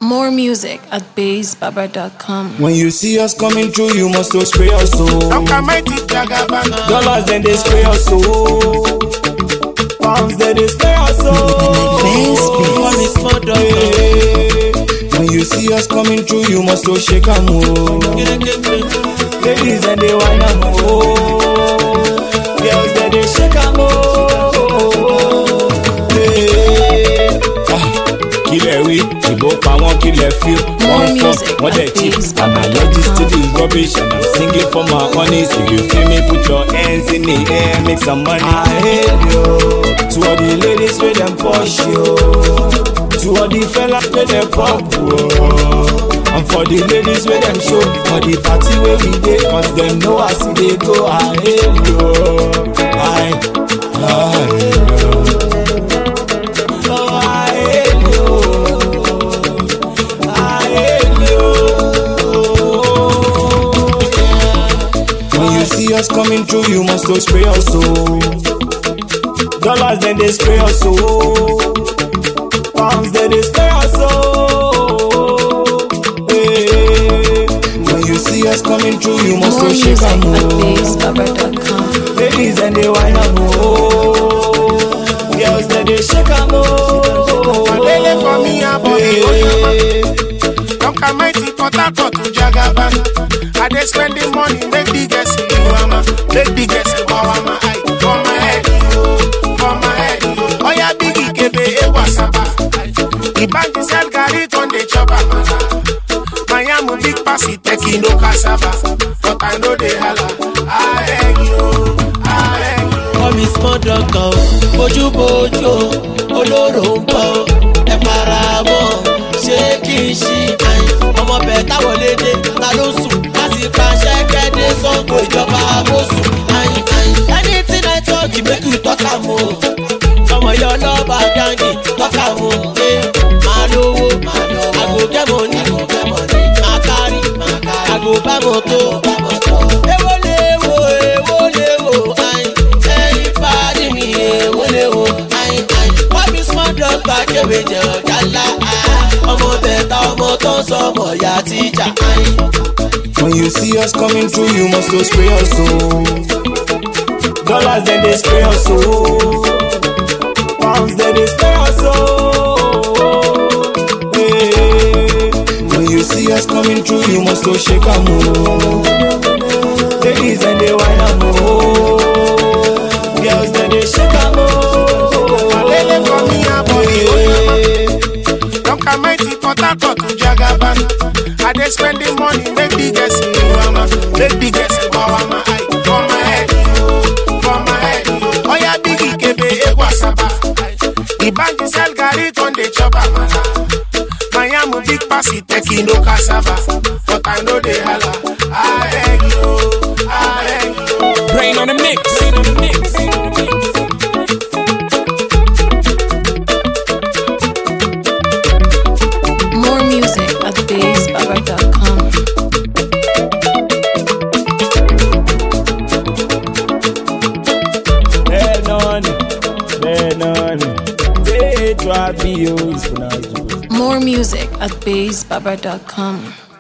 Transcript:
More music at bassbaba.com. When you see us coming through, you must to spray us so. Dollars then they spray us so. Pounds then they spray us so. When you see us coming through, you must to shake a more. Ladies and they whine a more. Girls then they shake a more. Killer we, Ibo pa one killer feel. One fuck, one dead cheap. I'm allergic to the rubbish and I'm singing for my honeys. If you feel me, put your hands in the air, make some money. I hate you. To all the ladies with them push you. To all the fellas with them pop you. And for the ladies with them show. For the party where we dey, cause them know I see they go. I hate you. I hate you. See us coming through, you must to spray us so. Dollars then they spray us so. Pounds then they spray us so. Hey. When you see us coming through, you must to shake a more. Ladies and they whine a more. Girls then they shake a more. Lele for me a body. Don't come mighty potato to Jagaban. I dey spend the money, make the guess in Iwama, make the guess in Bawama. For my head, for my head. Oh yeah, biggie kebe ewa saba. The bank is sell gari on the chopper. Miami big passy taking no cassava, but I know they holla. I beg you, I beg you. Call me small doctor, boju bojo, oloro mpo, e paramo, shake she, ọmọ bẹ̀ta wọlé dé, ta ló sùn? Pàṣẹ kẹ́dé sango ìjọba àbòsùn. Anything I talk, you make you talk am o. Ọmọ yọ lọ́ba gangi talk am o. Máa lówó, I go get money, máa kárí, I go buy moto. Èwo léwo, ẹyin pàdé mi, èwo léwo. Wọ́n mi small doctor kéwé jẹ ọ̀gá ńlá. Ọmọ bẹ̀ta ọmọ tó ń sọ ọmọ ìyá tíjà. When you see us coming through, you must to spray us so. Dollars then they spray us so. Pounds then they spray us so. Hey. When you see us coming through, you must to shake a more. Ladies and they whine a more. Girls then they shake a more. Lele for me a body. Don't come mighty potato to Jagaban. I dey spend the money, make the guess in Iwama, make the guess in Bawama. For my head, for my head. Oh yeah, biggie kebe ewa saba. The bank is sell gari on the chopper. Miami big passy taking no cassava, but I know they holla. I beg you, I beg you. Brain on the mix, brain on the mix. More music at bassbaba.com. More music at bassbaba.com.